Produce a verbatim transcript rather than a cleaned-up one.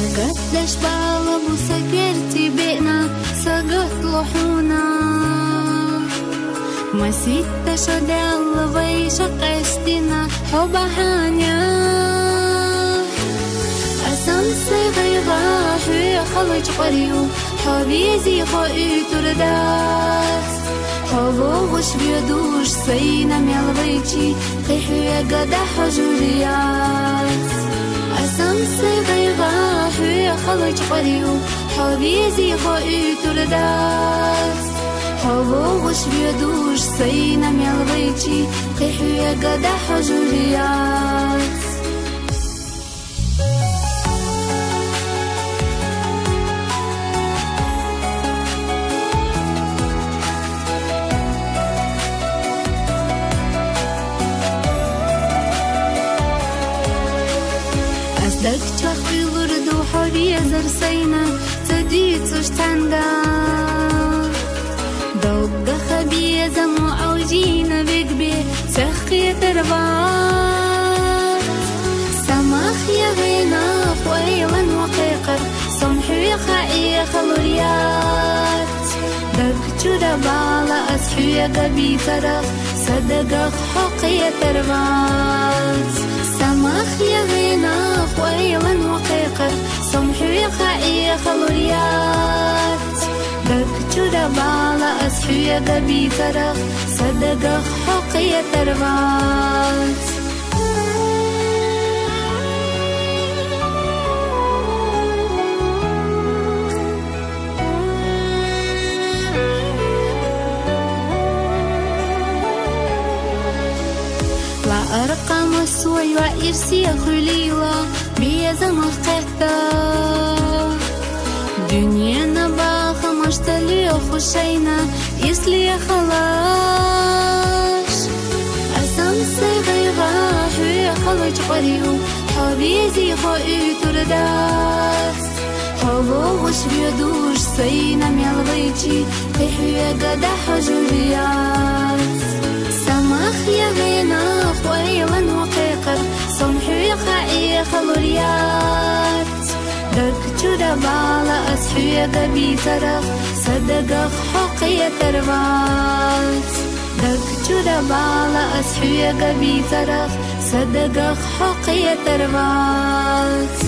قدش بالب وسكرتي بينا سقط لحونا ما سيت شدال ويشق اشتنا حب حانيا أسام سيغيغا حوي خلج قريو حبيزي خائي ترداس حبو وش بيدوش سينا ميالغيتي قيحوي قدا حجورياس أسام سيغيغا حوي خلج قريو حبيزي خائي ترداس حبو وش بيدوش سينا ميالغيتي قيحوي قدا حجورياس أصدق تخفي الورد وحبي زرسينا تديت وشتندا دوق خبي زمو عوجينا بقبي سخي تربات سماخ يغينا خويلا وقيقر صمحي خائي خلوريات دق جربالا أسحي قبي ترخ صدق حقي تربات سماخ يغينا خويلا وقيقر صمحي خائي خلوريات دق جربالا أسحي قبي ترخ صدق حقي تربات لا أرقام السوي وإرسي خليلا بيزم القهتا دنيا نباخ مشتلي خشينا يسلي خلاش أسام سيغيغا حوي خلج قريو حبيزي خائي ترداس حبو وش بيدوش سينا ميالغيتي قيحوي قدا حجورياس سماخ يغينا خويلا وقيقر صمحي خائي خلوريات دق جربالا أسحي قبي ترخ صدق حقي تربات دق جربالا أسحي قبي ترخ صدق حقي تربات